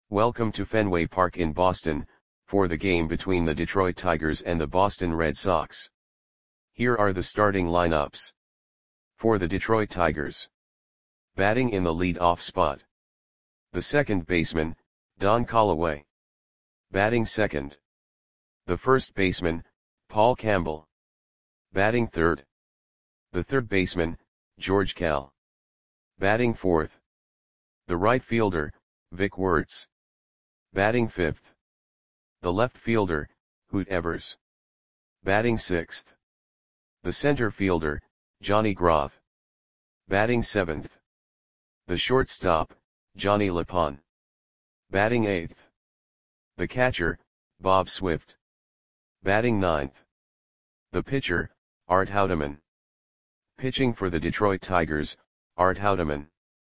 Welcome to Fenway Park in Boston, for the game between the Detroit Tigers and the Boston Red Sox. Here are the starting lineups. For the Detroit Tigers. Batting in the lead-off spot. The second baseman, Don Callaway. Batting second. The first baseman, Paul Campbell. Batting third. The third baseman, George Kell. Batting fourth. The right fielder, Vic Wertz. Batting fifth. The left fielder, Hoot Evers. Batting sixth. The center fielder, Johnny Groth. Batting seventh. The shortstop, Johnny LePon. Batting eighth. The catcher, Bob Swift. Batting ninth. The pitcher, Art Houdeman. Pitching for the Detroit Tigers, Art Houdeman.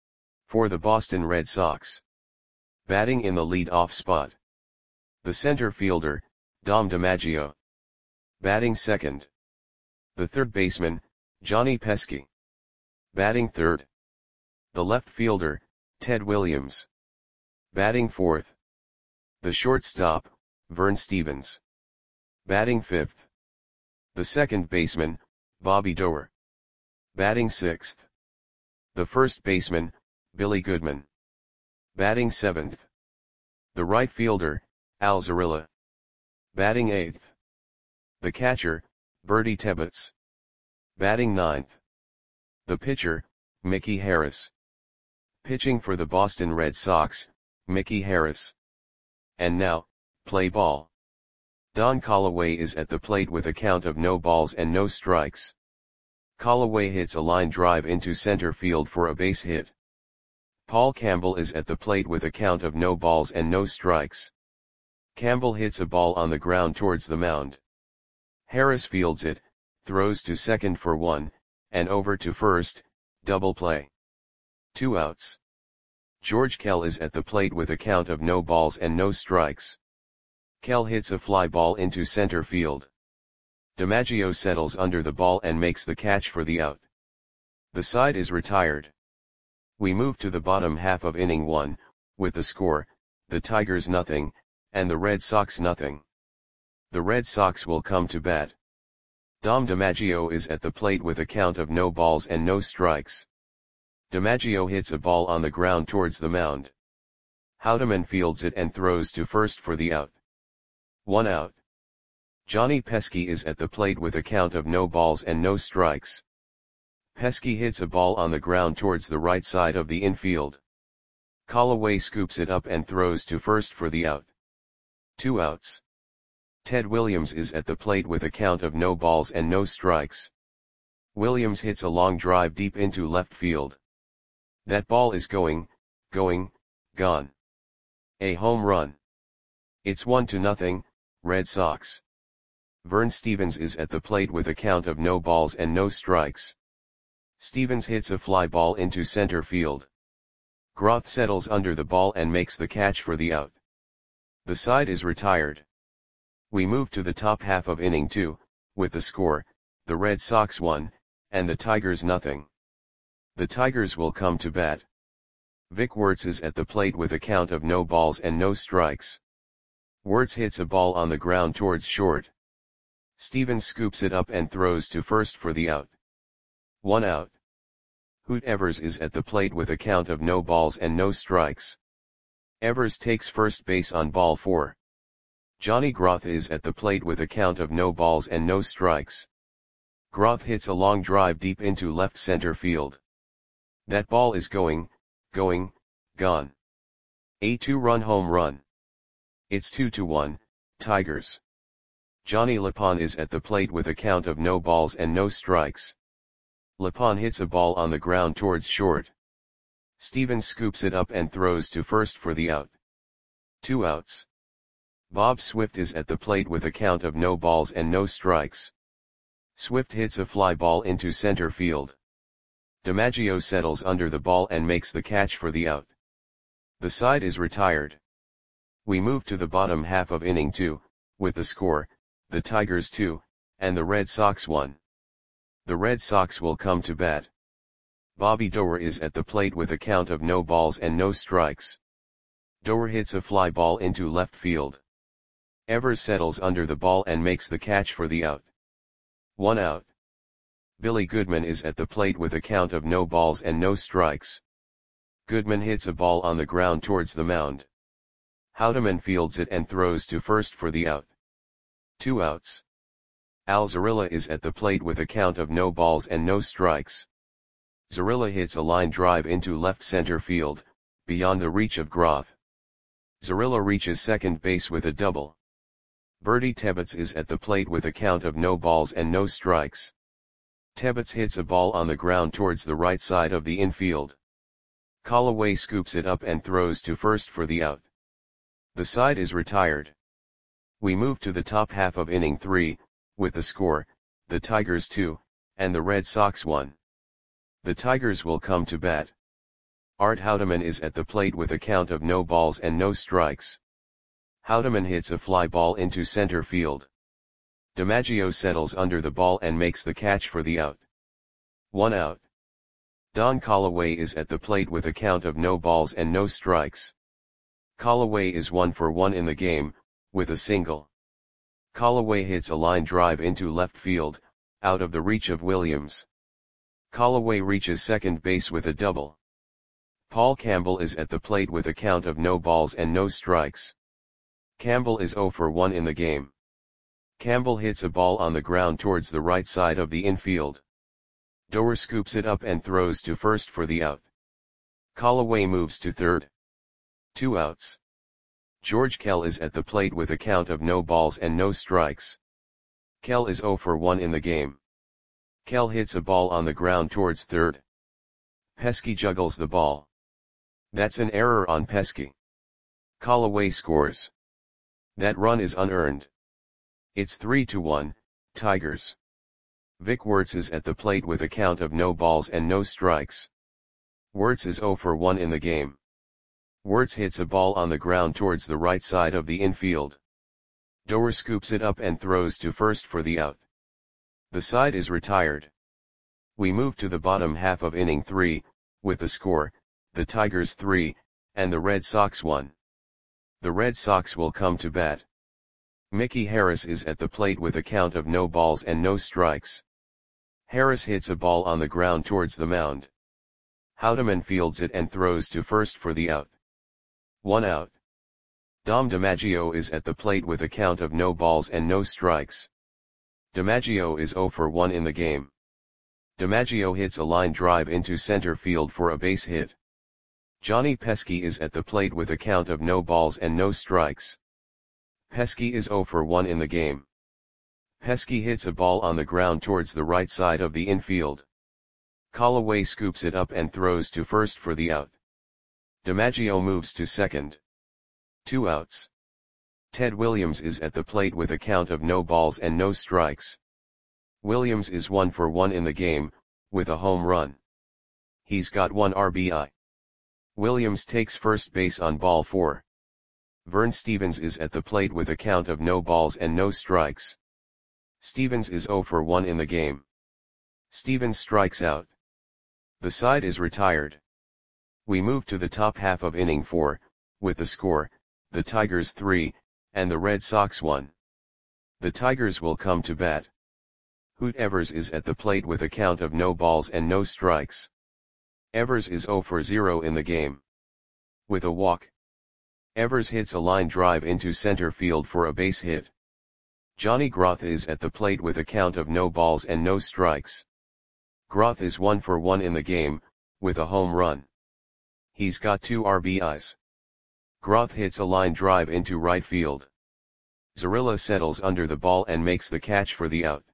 For the Boston Red Sox. Batting in the lead-off spot. The center fielder, Dom DiMaggio. Batting second. The third baseman, Johnny Pesky. Batting third. The left fielder, Ted Williams. Batting fourth. The shortstop, Vern Stephens. Batting fifth. The second baseman, Bobby Doerr. Batting sixth. The first baseman, Billy Goodman. Batting seventh. The right fielder, Al Zarilla. Batting eighth. The catcher, Bertie Tebbetts. Batting ninth. The pitcher, Mickey Harris. Pitching for the Boston Red Sox, Mickey Harris. And now, play ball. Don Callaway is at the plate with a count of no balls and no strikes. Callaway hits a line drive into center field for a base hit. Paul Campbell is at the plate with a count of no balls and no strikes. Campbell hits a ball on the ground towards the mound. Harris fields it, throws to second for one, and over to first, double play. 2 outs. George Kell is at the plate with a count of no balls and no strikes. Kell hits a fly ball into center field. DiMaggio settles under the ball and makes the catch for the out. The side is retired. We move to the bottom half of inning 1, with the score, the Tigers nothing, and the Red Sox nothing. The Red Sox will come to bat. Dom DiMaggio is at the plate with a count of no balls and no strikes. DiMaggio hits a ball on the ground towards the mound. Houdeman fields it and throws to first for the out. 1 out. Johnny Pesky is at the plate with a count of no balls and no strikes. Pesky hits a ball on the ground towards the right side of the infield. Callaway scoops it up and throws to first for the out. 2 outs. Ted Williams is at the plate with a count of no balls and no strikes. Williams hits a long drive deep into left field. That ball is gone. A home run. It's 1-0, Red Sox. Vern Stephens is at the plate with a count of no balls and no strikes. Stephens hits a fly ball into center field. Groth settles under the ball and makes the catch for the out. The side is retired. We move to the top half of inning 2, with the score, the Red Sox 1, and the Tigers nothing. The Tigers will come to bat. Vic Wertz is at the plate with a count of no balls and no strikes. Wertz hits a ball on the ground towards short. Stephens scoops it up and throws to first for the out. 1 out. Hoot Evers is at the plate with a count of no balls and no strikes. Evers takes first base on ball 4. Johnny Groth is at the plate with a count of no balls and no strikes. Groth hits a long drive deep into left center field. That ball is gone. A 2-run home run. It's 2-1, Tigers. Johnny LePon is at the plate with a count of no balls and no strikes. LePon hits a ball on the ground towards short. Stephens scoops it up and throws to first for the out. 2 outs. Bob Swift is at the plate with a count of no balls and no strikes. Swift hits a fly ball into center field. DiMaggio settles under the ball and makes the catch for the out. The side is retired. We move to the bottom half of inning 2, with the score, the Tigers 2, and the Red Sox 1. The Red Sox will come to bat. Bobby Doerr is at the plate with a count of no balls and no strikes. Doer hits a fly ball into left field. Evers settles under the ball and makes the catch for the out. 1 out. Billy Goodman is at the plate with a count of no balls and no strikes. Goodman hits a ball on the ground towards the mound. Houdeman fields it and throws to first for the out. 2 outs. Al Zarilla is at the plate with a count of no balls and no strikes. Zarilla hits a line drive into left center field, beyond the reach of Groth. Zarilla reaches second base with a double. Bertie Tebbets is at the plate with a count of no balls and no strikes. Tebbets hits a ball on the ground towards the right side of the infield. Callaway scoops it up and throws to first for the out. The side is retired. We move to the top half of inning 3, with the score, the Tigers 2, and the Red Sox 1. The Tigers will come to bat. Art Houdeman is at the plate with a count of no balls and no strikes. Houdeman hits a fly ball into center field. DiMaggio settles under the ball and makes the catch for the out. 1 out. Don Callaway is at the plate with a count of no balls and no strikes. Callaway is 1 for 1 in the game, with a single. Callaway hits a line drive into left field, out of the reach of Williams. Callaway reaches second base with a double. Paul Campbell is at the plate with a count of no balls and no strikes. Campbell is 0 for 1 in the game. Campbell hits a ball on the ground towards the right side of the infield. Doer scoops it up and throws to first for the out. Callaway moves to third. 2 outs. George Kell is at the plate with a count of no balls and no strikes. Kell is 0 for 1 in the game. Kell hits a ball on the ground towards third. Pesky juggles the ball. That's an error on Pesky. Callaway scores. That run is unearned. It's 3-1, Tigers. Vic Wertz is at the plate with a count of no balls and no strikes. Wertz is 0 for 1 in the game. Wertz hits a ball on the ground towards the right side of the infield. Doer scoops it up and throws to first for the out. The side is retired. We move to the bottom half of inning 3, with the score, the Tigers 3, and the Red Sox 1. The Red Sox will come to bat. Mickey Harris is at the plate with a count of no balls and no strikes. Harris hits a ball on the ground towards the mound. Houdeman fields it and throws to first for the out. 1 out. Dom DiMaggio is at the plate with a count of no balls and no strikes. DiMaggio is 0 for 1 in the game. DiMaggio hits a line drive into center field for a base hit. Johnny Pesky is at the plate with a count of no balls and no strikes. Pesky is 0 for 1 in the game. Pesky hits a ball on the ground towards the right side of the infield. Callaway scoops it up and throws to first for the out. DiMaggio moves to second. 2 outs. Ted Williams is at the plate with a count of no balls and no strikes. Williams is 1 for 1 in the game, with a home run. He's got 1 RBI. Williams takes first base on ball 4. Vern Stevens is at the plate with a count of no balls and no strikes. Stevens is 0 for 1 in the game. Stevens strikes out. The side is retired. We move to the top half of inning 4, with the score, the Tigers 3, and the Red Sox 1. The Tigers will come to bat. Hoot Evers is at the plate with a count of no balls and no strikes. Evers is 0 for 0 in the game. With a walk. Evers hits a line drive into center field for a base hit. Johnny Groth is at the plate with a count of no balls and no strikes. Groth is 1 for 1 in the game, with a home run. He's got 2 RBIs. Groth hits a line drive into right field. Zarilla settles under the ball and makes the catch for the out.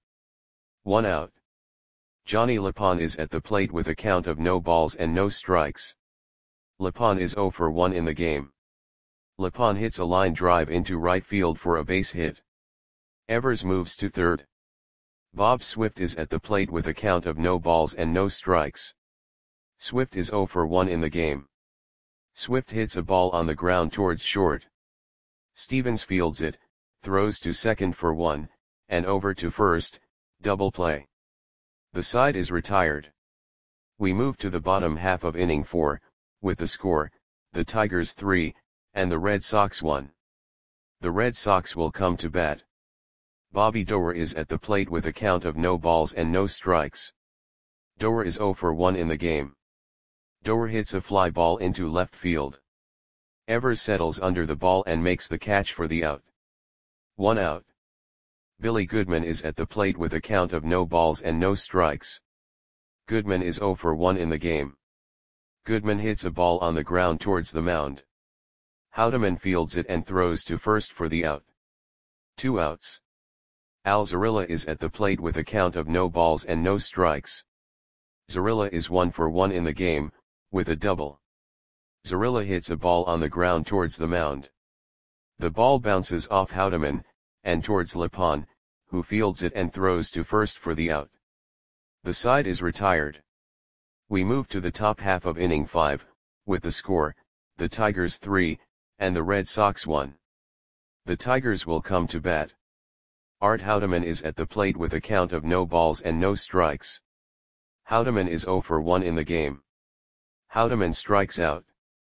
1 out. Johnny Lapon is at the plate with a count of no balls and no strikes. Lapon is 0 for 1 in the game. Lapon hits a line drive into right field for a base hit. Evers moves to third. Bob Swift is at the plate with a count of no balls and no strikes. Swift is 0 for 1 in the game. Swift hits a ball on the ground towards short. Stevens fields it, throws to second for 1, and over to first, double play. The side is retired. We move to the bottom half of inning 4, with the score, the Tigers 3, and the Red Sox 1. The Red Sox will come to bat. Bobby Doerr is at the plate with a count of no balls and no strikes. Doerr is 0 for 1 in the game. Doerr hits a fly ball into left field. Evers settles under the ball and makes the catch for the out. 1 out. Billy Goodman is at the plate with a count of no balls and no strikes. Goodman is 0 for 1 in the game. Goodman hits a ball on the ground towards the mound. Houdeman fields it and throws to first for the out. 2 outs. Al Zarilla is at the plate with a count of no balls and no strikes. Zarilla is 1 for 1 in the game, with a double. Zarilla hits a ball on the ground towards the mound. The ball bounces off Houdeman, and towards Lepon, who fields it and throws to first for the out. The side is retired. We move to the top half of inning 5, with the score, the Tigers 3, and the Red Sox 1. The Tigers will come to bat. Art Houdeman is at the plate with a count of no balls and no strikes. Houdeman is 0 for 1 in the game. Houdeman strikes out.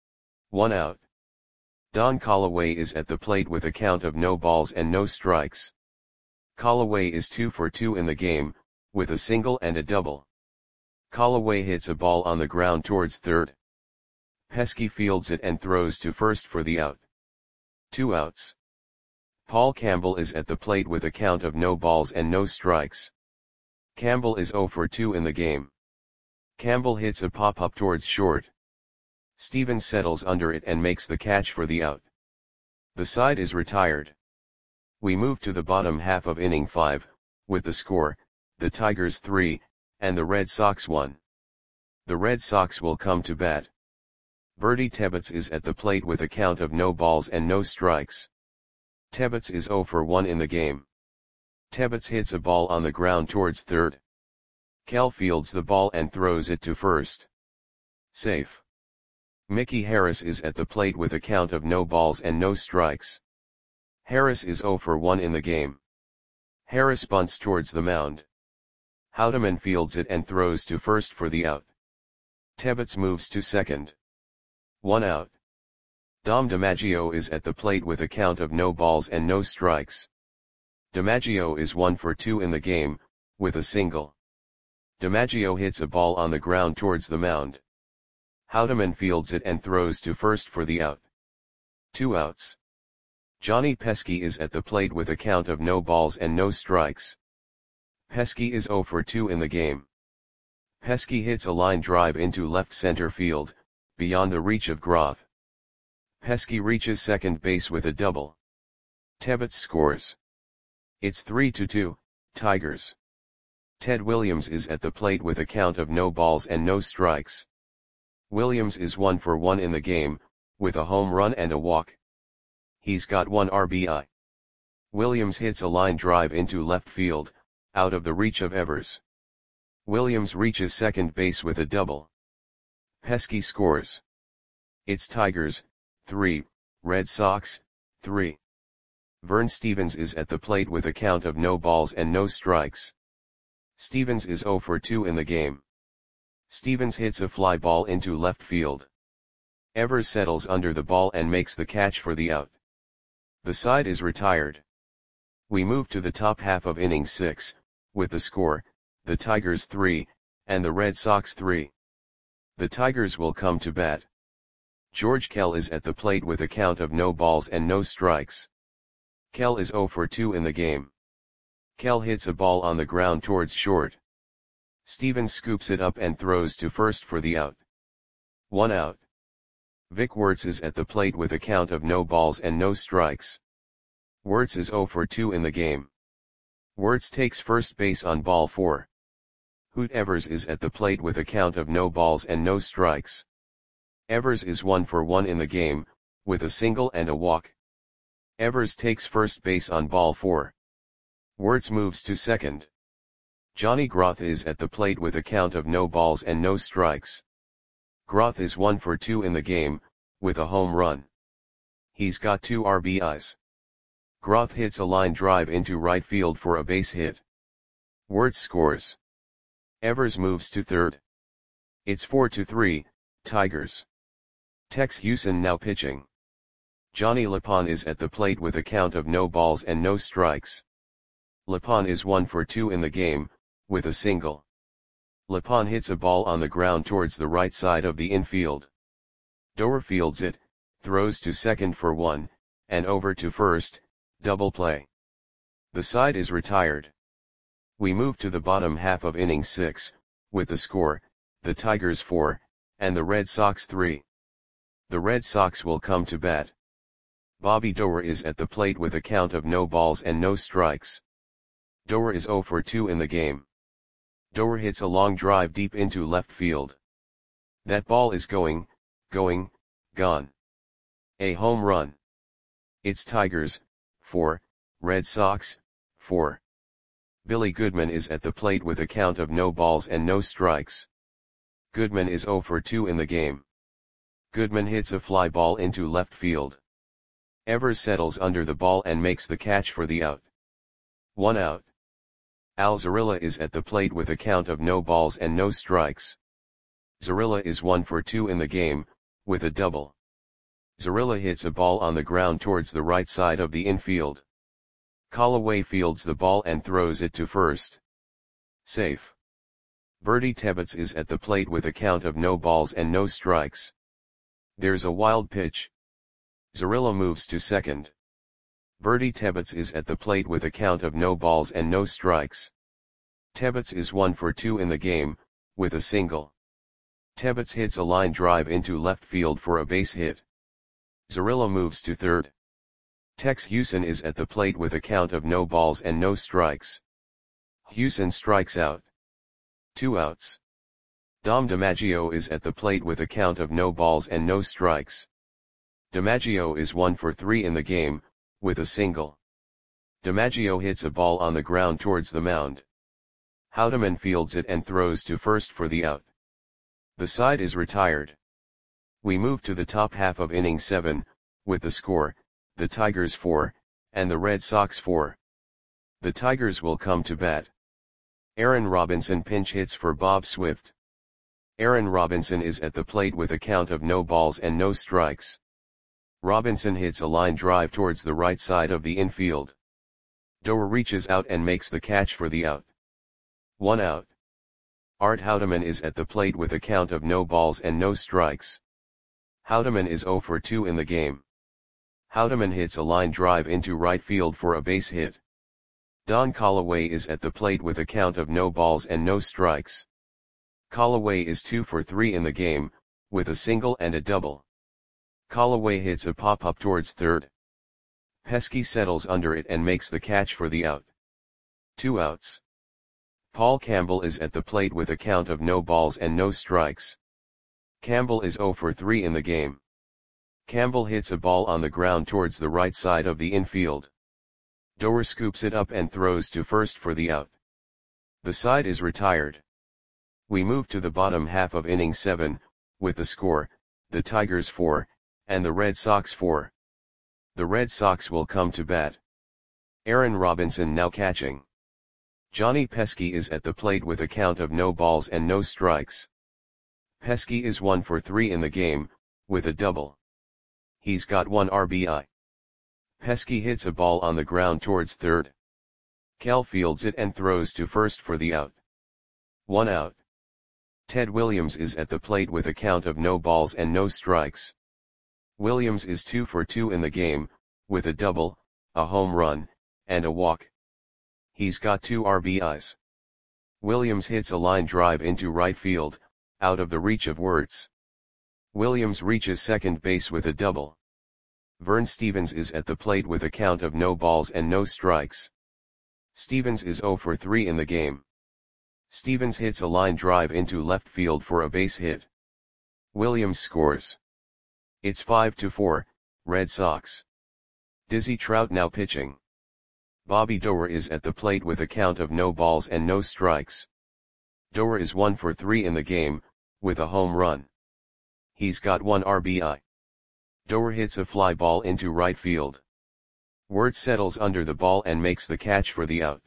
1 out. Don Callaway is at the plate with a count of no balls and no strikes. Callaway is 2 for 2 in the game, with a single and a double. Callaway hits a ball on the ground towards third. Pesky fields it and throws to first for the out. 2 outs. Paul Campbell is at the plate with a count of no balls and no strikes. Campbell is 0 for 2 in the game. Campbell hits a pop-up towards short. Stevens settles under it and makes the catch for the out. The side is retired. We move to the bottom half of inning 5, with the score, the Tigers 3, and the Red Sox 1. The Red Sox will come to bat. Bertie Tebbetts is at the plate with a count of no balls and no strikes. Tebbetts is 0 for 1 in the game. Tebbetts hits a ball on the ground towards third. Kell fields the ball and throws it to first. Safe. Mickey Harris is at the plate with a count of no balls and no strikes. Harris is 0 for 1 in the game. Harris bunts towards the mound. Houdeman fields it and throws to first for the out. Tebbetts moves to second. 1 out. Dom DiMaggio is at the plate with a count of no balls and no strikes. DiMaggio is 1 for 2 in the game, with a single. DiMaggio hits a ball on the ground towards the mound. Houdeman fields it and throws to first for the out. 2 outs. Johnny Pesky is at the plate with a count of no balls and no strikes. Pesky is 0 for 2 in the game. Pesky hits a line drive into left center field, beyond the reach of Groth. Pesky reaches second base with a double. Tebbetts scores. It's 3-2, Tigers. Ted Williams is at the plate with a count of no balls and no strikes. Williams is 1 for 1 in the game, with a home run and a walk. He's got 1 RBI. Williams hits a line drive into left field, out of the reach of Evers. Williams reaches second base with a double. Pesky scores. It's Tigers, 3, Red Sox, 3. Vern Stevens is at the plate with a count of no balls and no strikes. Stevens is 0 for 2 in the game. Stevens hits a fly ball into left field. Evers settles under the ball and makes the catch for the out. The side is retired. We move to the top half of inning 6, with the score, the Tigers 3, and the Red Sox 3. The Tigers will come to bat. George Kell is at the plate with a count of no balls and no strikes. Kell is 0 for 2 in the game. Kell hits a ball on the ground towards short. Stevens scoops it up and throws to first for the out. 1 out. Vic Wertz is at the plate with a count of no balls and no strikes. Wertz is 0 for 2 in the game. Wertz takes first base on ball 4. Hoot Evers is at the plate with a count of no balls and no strikes. Evers is 1 for 1 in the game, with a single and a walk. Evers takes first base on ball 4. Wertz moves to second. Johnny Groth is at the plate with a count of no balls and no strikes. Groth is 1 for 2 in the game, with a home run. He's got 2 RBIs. Groth hits a line drive into right field for a base hit. Wertz scores. Evers moves to third. It's 4-3, Tigers. Tex Houston now pitching. Johnny Lapon is at the plate with a count of no balls and no strikes. Lapon is 1 for 2 in the game, with a single. Lapon hits a ball on the ground towards the right side of the infield. Doer fields it, throws to second for 1, and over to first, double play. The side is retired. We move to the bottom half of inning 6, with the score, the Tigers 4, and the Red Sox 3. The Red Sox will come to bat. Bobby Doer is at the plate with a count of no balls and no strikes. Doer is 0 for 2 in the game. Doer hits a long drive deep into left field. That ball is gone. A home run. It's Tigers, 4, Red Sox, 4. Billy Goodman is at the plate with a count of no balls and no strikes. Goodman is 0 for 2 in the game. Goodman hits a fly ball into left field. Evers settles under the ball and makes the catch for the out. 1 out. Al Zarilla is at the plate with a count of no balls and no strikes. Zarilla is 1 for 2 in the game, with a double. Zarilla hits a ball on the ground towards the right side of the infield. Callaway fields the ball and throws it to first. Safe. Bertie Tebbetts is at the plate with a count of no balls and no strikes. There's a wild pitch. Zarilla moves to second. Bertie Tebbetts is at the plate with a count of no balls and no strikes. Tebbetts is 1 for 2 in the game, with a single. Tebbetts hits a line drive into left field for a base hit. Zarilla moves to third. Tex Hewson is at the plate with a count of no balls and no strikes. Hewson strikes out. 2 outs. Dom DiMaggio is at the plate with a count of no balls and no strikes. DiMaggio is 1 for 3 in the game, with a single. DiMaggio hits a ball on the ground towards the mound. Houdeman fields it and throws to first for the out. The side is retired. We move to the top half of inning 7, with the score, the Tigers 4, and the Red Sox 4. The Tigers will come to bat. Aaron Robinson pinch hits for Bob Swift. Aaron Robinson is at the plate with a count of no balls and no strikes. Robinson hits a line drive towards the right side of the infield. Doer reaches out and makes the catch for the out. 1 out. Art Houdeman is at the plate with a count of no balls and no strikes. Houdeman is 0 for 2 in the game. Houdeman hits a line drive into right field for a base hit. Don Callaway is at the plate with a count of no balls and no strikes. Callaway is 2 for 3 in the game, with a single and a double. Callaway hits a pop-up towards third. Pesky settles under it and makes the catch for the out. 2 outs. Paul Campbell is at the plate with a count of no balls and no strikes. Campbell is 0 for 3 in the game. Campbell hits a ball on the ground towards the right side of the infield. Doer scoops it up and throws to first for the out. The side is retired. We move to the bottom half of inning 7, with the score, the Tigers 4, and the Red Sox 4. The Red Sox will come to bat. Aaron Robinson now catching. Johnny Pesky is at the plate with a count of no balls and no strikes. Pesky is 1 for 3 in the game, with a double. He's got 1 RBI. Pesky hits a ball on the ground towards third. Kell fields it and throws to first for the out. 1 out. Ted Williams is at the plate with a count of no balls and no strikes. Williams is 2 for 2 in the game, with a double, a home run, and a walk. He's got 2 RBIs. Williams hits a line drive into right field, out of the reach of Wirtz. Williams reaches second base with a double. Vern Stevens is at the plate with a count of no balls and no strikes. Stevens is 0 for 3 in the game. Stevens hits a line drive into left field for a base hit. Williams scores. It's 5-4, Red Sox. Dizzy Trout now pitching. Bobby Doer is at the plate with a count of no balls and no strikes. Doer is 1 for 3 in the game, with a home run. He's got 1 RBI. Doer hits a fly ball into right field. Wirtz settles under the ball and makes the catch for the out.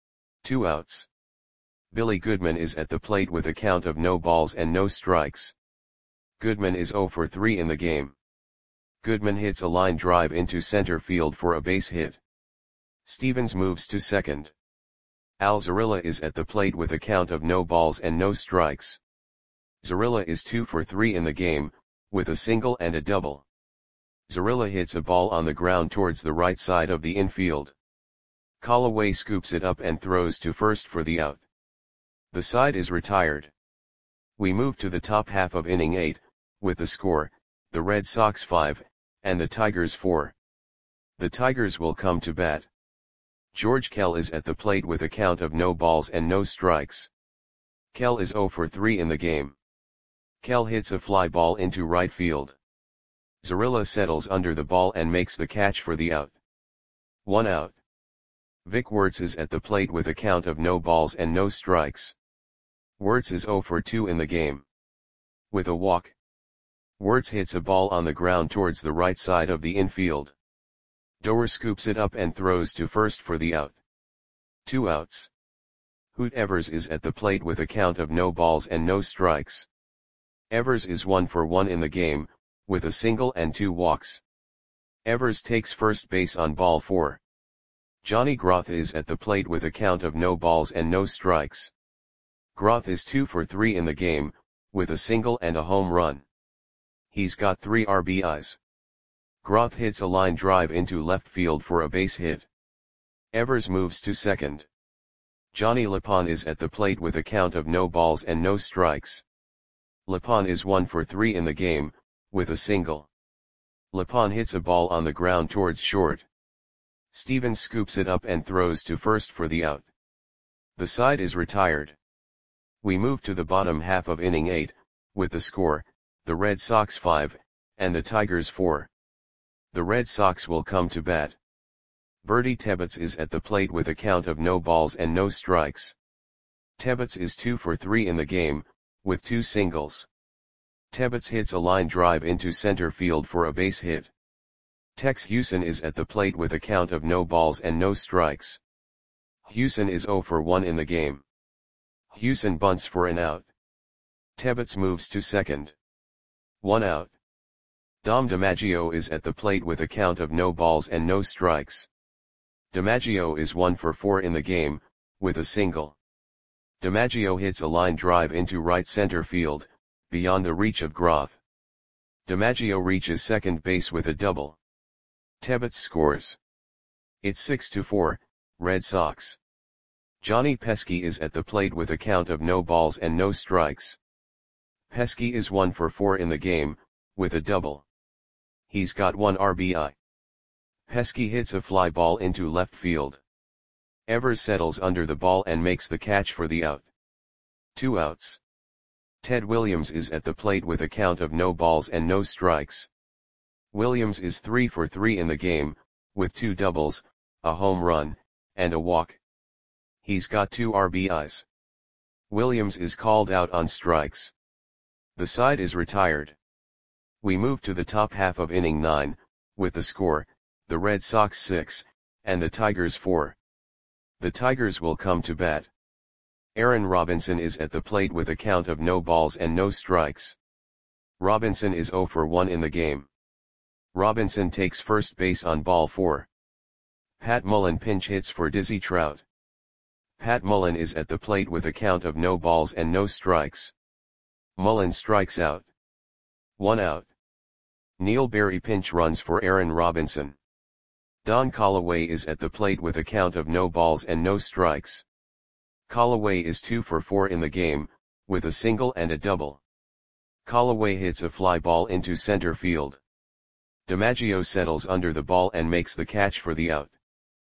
2 outs. Billy Goodman is at the plate with a count of no balls and no strikes. Goodman is 0 for 3 in the game. Goodman hits a line drive into center field for a base hit. Stevens moves to second. Al Zarilla is at the plate with a count of no balls and no strikes. Zarilla is 2 for 3 in the game, with a single and a double. Zarilla hits a ball on the ground towards the right side of the infield. Callaway scoops it up and throws to first for the out. The side is retired. We move to the top half of inning 8, with the score, the Red Sox 5, and the Tigers 4. The Tigers will come to bat. George Kell is at the plate with a count of no balls and no strikes. Kell is 0 for 3 in the game. Kell hits a fly ball into right field. Zarilla settles under the ball and makes the catch for the out. 1 out. Vic Wertz is at the plate with a count of no balls and no strikes. Wertz is 0 for 2 in the game. With a walk, Wertz hits a ball on the ground towards the right side of the infield. Doer scoops it up and throws to first for the out. 2 outs. Hoot Evers is at the plate with a count of no balls and no strikes. Evers is 1 for 1 in the game, with a single and 2 walks. Evers takes first base on ball 4. Johnny Groth is at the plate with a count of no balls and no strikes. Groth is 2 for 3 in the game, with a single and a home run. He's got 3 RBIs. Groth hits a line drive into left field for a base hit. Evers moves to second. Johnny Lapon is at the plate with a count of no balls and no strikes. Lapon is 1 for 3 in the game, with a single. Lapon hits a ball on the ground towards short. Stevens scoops it up and throws to first for the out. The side is retired. We move to the bottom half of inning 8, with the score, the Red Sox 5, and the Tigers 4. The Red Sox will come to bat. Bertie Tebbetts is at the plate with a count of no balls and no strikes. Tebbetts is 2 for 3 in the game, with 2 singles. Tebbetts hits a line drive into center field for a base hit. Tex Hewson is at the plate with a count of no balls and no strikes. Hewson is 0 for 1 in the game. Hewson bunts for an out. Tebbetts moves to second. 1 out. Dom DiMaggio is at the plate with a count of no balls and no strikes. DiMaggio is 1 for 4 in the game, with a single. DiMaggio hits a line drive into right center field, beyond the reach of Groth. DiMaggio reaches second base with a double. Tebbetts scores. It's 6-4, Red Sox. Johnny Pesky is at the plate with a count of no balls and no strikes. Pesky is 1 for 4 in the game, with a double. He's got 1 RBI. Pesky hits a fly ball into left field. Evers settles under the ball and makes the catch for the out. 2 outs. Ted Williams is at the plate with a count of no balls and no strikes. Williams is 3 for 3 in the game, with 2 doubles, a home run, and a walk. He's got 2 RBIs. Williams is called out on strikes. The side is retired. We move to the top half of inning 9, with the score, the Red Sox 6, and the Tigers 4. The Tigers will come to bat. Aaron Robinson is at the plate with a count of no balls and no strikes. Robinson is 0 for 1 in the game. Robinson takes first base on ball 4. Pat Mullen pinch hits for Dizzy Trout. Pat Mullen is at the plate with a count of no balls and no strikes. Mullen strikes out. 1 out. Neil Berry pinch runs for Aaron Robinson. Don Callaway is at the plate with a count of no balls and no strikes. Callaway is 2 for 4 in the game, with a single and a double. Callaway hits a fly ball into center field. DiMaggio settles under the ball and makes the catch for the out.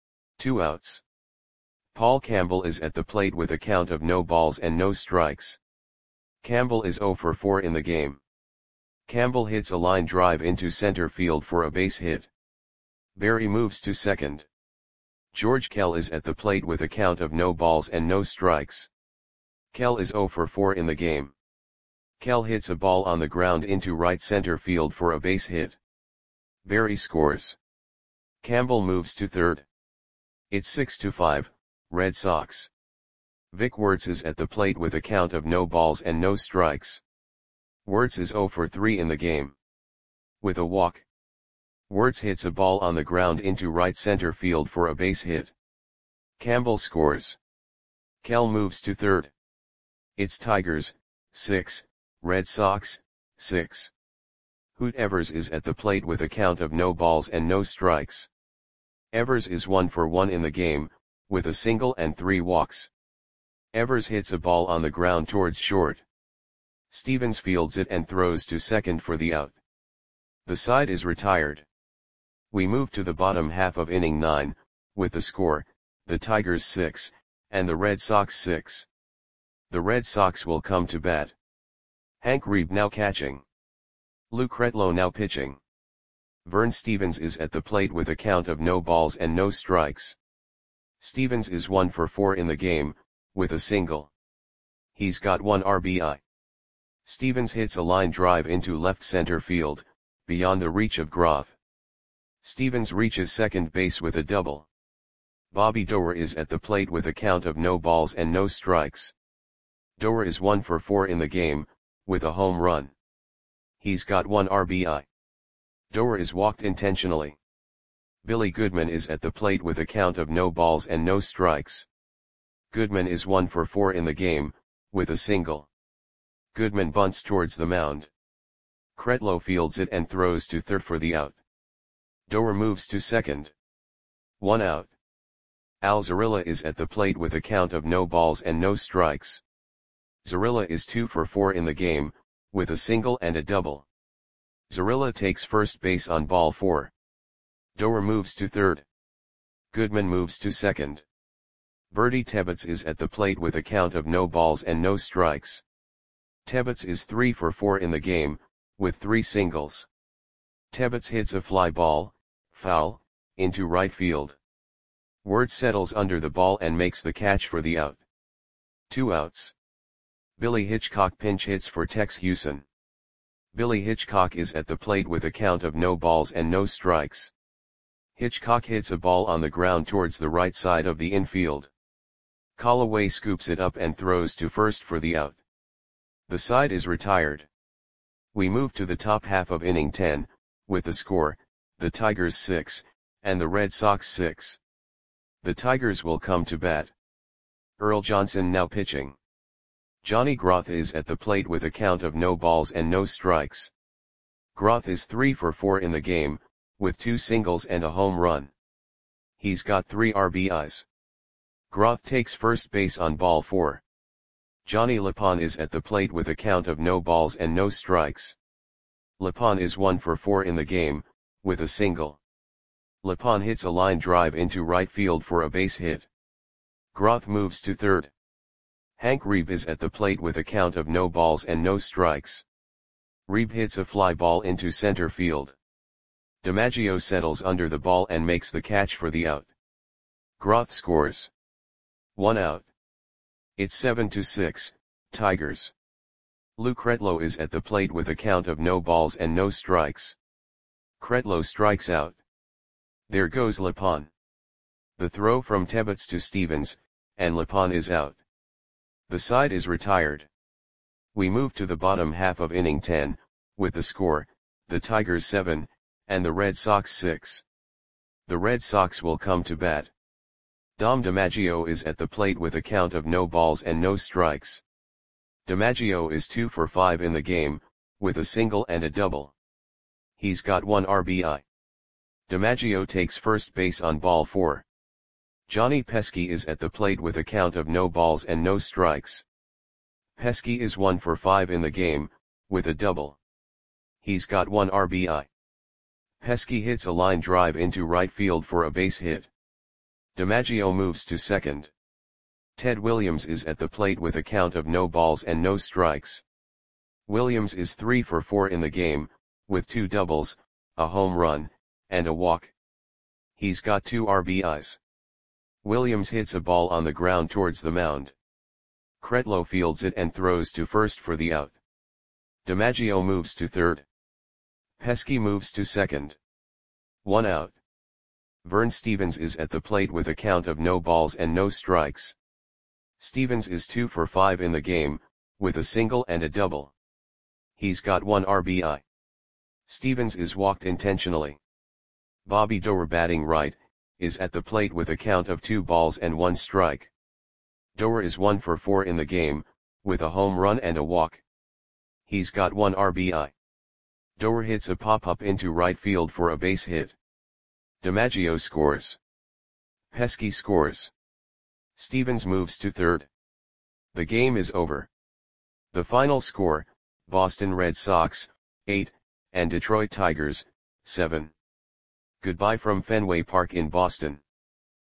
2 outs. Paul Campbell is at the plate with a count of no balls and no strikes. Campbell is 0 for 4 in the game. Campbell hits a line drive into center field for a base hit. Berry moves to second. George Kell is at the plate with a count of no balls and no strikes. Kell is 0 for 4 in the game. Kell hits a ball on the ground into right center field for a base hit. Berry scores. Campbell moves to third. It's 6-5, Red Sox. Vic Wertz is at the plate with a count of no balls and no strikes. Wertz is 0 for 3 in the game. With a walk, Wirtz hits a ball on the ground into right center field for a base hit. Campbell scores. Kell moves to third. It's Tigers, 6, Red Sox, 6. Hoot Evers is at the plate with a count of no balls and no strikes. Evers is 1 for 1 in the game, with a single and 3 walks. Evers hits a ball on the ground towards short. Stevens fields it and throws to second for the out. The side is retired. We move to the bottom half of inning 9, with the score, the Tigers 6, and the Red Sox 6. The Red Sox will come to bat. Hank Reeb now catching. Lou Kretlow now pitching. Vern Stevens is at the plate with a count of no balls and no strikes. Stevens is 1 for 4 in the game, with a single. He's got 1 RBI. Stevens hits a line drive into left center field, beyond the reach of Groth. Stevens reaches second base with a double. Bobby Doerr is at the plate with a count of no balls and no strikes. Doerr is 1 for 4 in the game, with a home run. He's got 1 RBI. Doerr is walked intentionally. Billy Goodman is at the plate with a count of no balls and no strikes. Goodman is 1 for 4 in the game, with a single. Goodman bunts towards the mound. Kretlow fields it and throws to third for the out. Doerr moves to second. 1 out. Al Zarilla is at the plate with a count of no balls and no strikes. Zarilla is 2 for 4 in the game, with a single and a double. Zarilla takes first base on ball 4. Doerr moves to third. Goodman moves to second. Bertie Tebbetts is at the plate with a count of no balls and no strikes. Tebbetts is 3 for 4 in the game, with 3 singles. Tebbetts hits a fly ball, foul, into right field. Wirtz settles under the ball and makes the catch for the out. 2 outs. Billy Hitchcock pinch hits for Tex Hewson. Billy Hitchcock is at the plate with a count of no balls and no strikes. Hitchcock hits a ball on the ground towards the right side of the infield. Callaway scoops it up and throws to first for the out. The side is retired. We move to the top half of inning 10, with the score, the Tigers 6, and the Red Sox 6. The Tigers will come to bat. Earl Johnson now pitching. Johnny Groth is at the plate with a count of no balls and no strikes. Groth is 3 for 4 in the game, with 2 singles and a home run. He's got 3 RBIs. Groth takes first base on ball 4. Johnny Lapon is at the plate with a count of no balls and no strikes. Lapon is 1 for 4 in the game, with a single. Lapon hits a line drive into right field for a base hit. Groth moves to third. Hank Reeb is at the plate with a count of no balls and no strikes. Reeb hits a fly ball into center field. DiMaggio settles under the ball and makes the catch for the out. Groth scores. 1 out. It's 7-6, Tigers. Lou Kretlow is at the plate with a count of no balls and no strikes. Kretlow strikes out. There goes Lapon. The throw from Tebbetts to Stevens, and Lapon is out. The side is retired. We move to the bottom half of inning 10, with the score, the Tigers 7, and the Red Sox 6. The Red Sox will come to bat. Dom DiMaggio is at the plate with a count of no balls and no strikes. DiMaggio is 2 for 5 in the game, with a single and a double. He's got 1 RBI. DiMaggio takes first base on ball 4. Johnny Pesky is at the plate with a count of no balls and no strikes. Pesky is 1 for 5 in the game, with a double. He's got 1 RBI. Pesky hits a line drive into right field for a base hit. DiMaggio moves to second. Ted Williams is at the plate with a count of no balls and no strikes. Williams is 3 for 4 in the game, with 2 doubles, a home run, and a walk. He's got 2 RBIs. Williams hits a ball on the ground towards the mound. Kretlow fields it and throws to first for the out. DiMaggio moves to third. Pesky moves to second. 1 out. Vern Stevens is at the plate with a count of no balls and no strikes. Stevens is 2 for 5 in the game, with a single and a double. He's got 1 RBI. Stevens is walked intentionally. Bobby Doerr batting right, is at the plate with a count of 2 balls and 1 strike. Doerr is 1 for 4 in the game, with a home run and a walk. He's got 1 RBI. Doerr hits a pop-up into right field for a base hit. DiMaggio scores. Pesky scores. Stevens moves to third. The game is over. The final score, Boston Red Sox, 8, and Detroit Tigers, 7. Goodbye from Fenway Park in Boston.